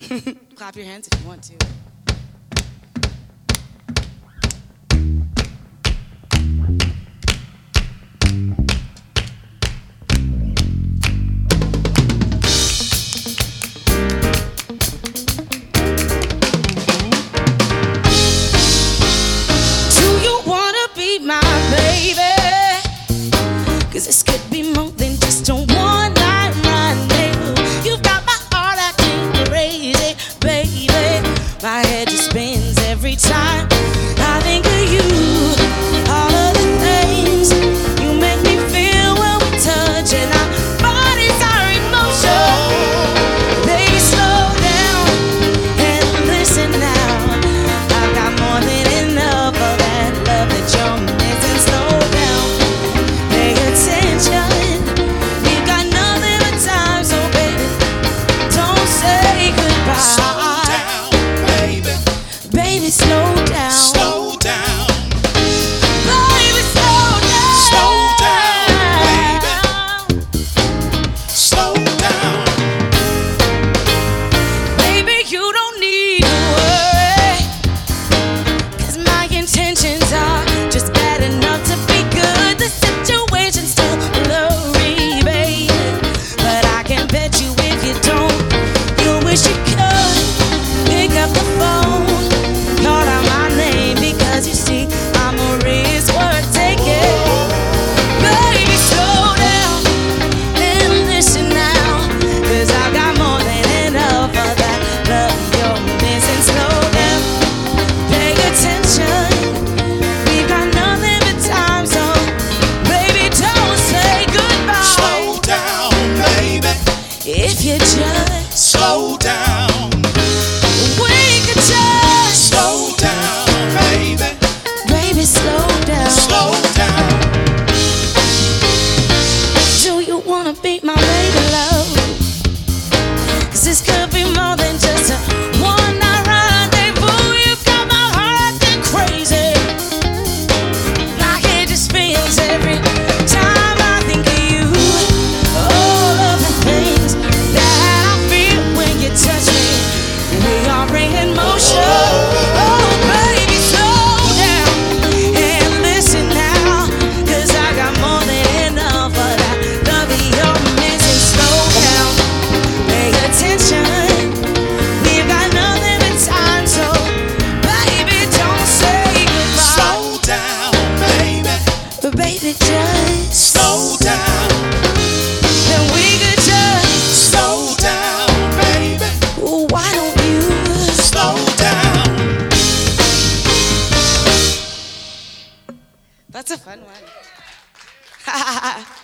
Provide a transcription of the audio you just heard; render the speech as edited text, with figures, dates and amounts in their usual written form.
Clap your hands if you want to. Cause this could be more than just a one night rendezvous. You've got my heart acting crazy, baby. My head just spins every time I think of you. All of the things you make me feel when we touch, and our bodies are in motion. Baby, slow down and listen now. I've got more than enough of that love that you're missing. Slow down, pay attention. We've got nothing but time, so baby, don't say goodbye. Slow down, baby. Baby, slow down. Slow down. Baby, slow down. Slow down, baby. Slow down. Baby, you don't need to worry, 'cause my intentions are just bad enough to be good. The situation's still blurry, baby, but I can bet you if you don't, you wish you could pick up the phone, call out my name, because you see I'm a risk worth taking. Baby, slow down and listen now, 'cause I've got more than enough of that love you're missing. Slow down, pay attention. We've got nothing but time, so baby, don't say goodbye. Slow down, baby. If you just, Slow down. we could just, Slow down, baby. baby, slow down. Slow down. Do you wanna be my baby love? 'Cause this could be more than just a one night rendezvous. You've got my heart acting crazy. My head just spins every time I think of you. All of the things that I feel when you touch me, we are in motion. Oh baby, slow down and listen now, 'cause I got more than enough of that love you're missing. Slow down, pay attention. We've got nothing but time, so baby, don't say goodbye. Slow down, baby. But baby, just Slow down. then we could just, Slow down, baby. why don't you? Slow down. That's a fun one.